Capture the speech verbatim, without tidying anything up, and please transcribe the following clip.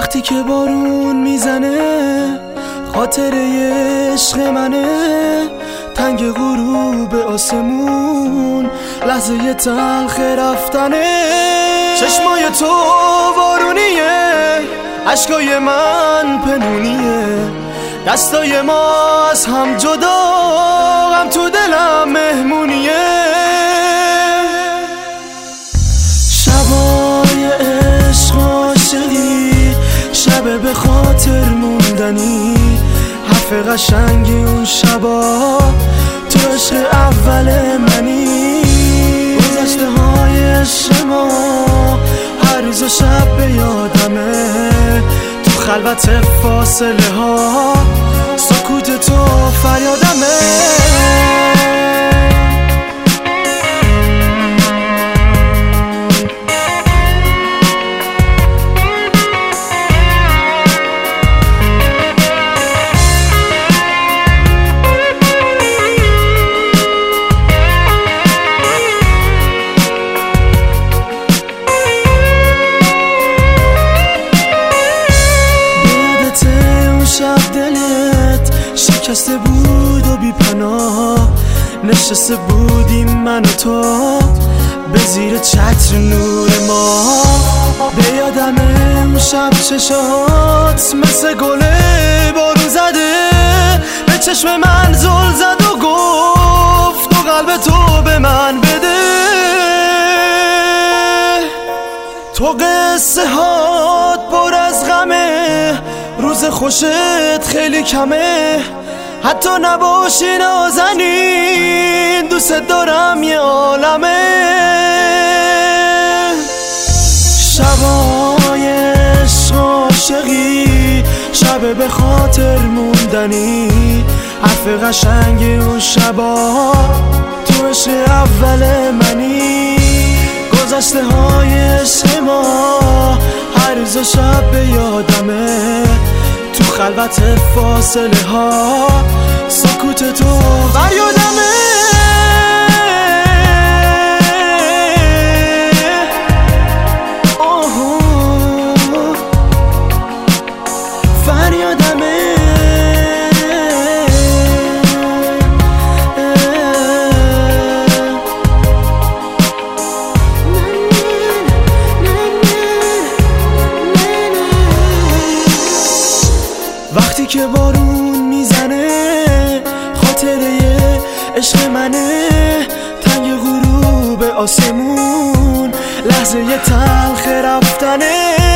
وقتی که بارون میزنه خاطره عشق منه، تنگ غروب آسمون لحظه تلخ رفتنه. چشمای تو بارونیه، عشقای من پنونیه، دستای ما از هم جدا، غم تو دلم مهمونیه. شبای عشق عاشقی، شب به خاطر موندنی، حرف قشنگی اون شبا، تو عشق اول منی. گذشته های عشق ما هر روز و شب به یادمه، تو خلوت فاصله ها سکوت تو فریادمه. شکسته بود و بی پناه، نشسته بودیم من و تو به زیر چتر نور ما. به یادمه اون شب چشات مثل گله بارون زده، به چشم من زل زد و گفت تو قلب تو به من بده. تو قصه هات پر از غمه، روز خوشت خیلی کمه، حتی نباشی نازنین دوست دارم یه عالمه. شبای عشق عاشقی، شب به خاطر موندنی، حرف قشنگی اون شبا، تو عشق اول منی. گذشته های عشق ما هر روز و شب به یادمه، تو خلوت فاصله ها سکوت تو فریادمه. فریادمه. وقتی که بارون میزنه خاطره عشق منه، تنگ غروب آسمون لحظه تلخ رفتنه.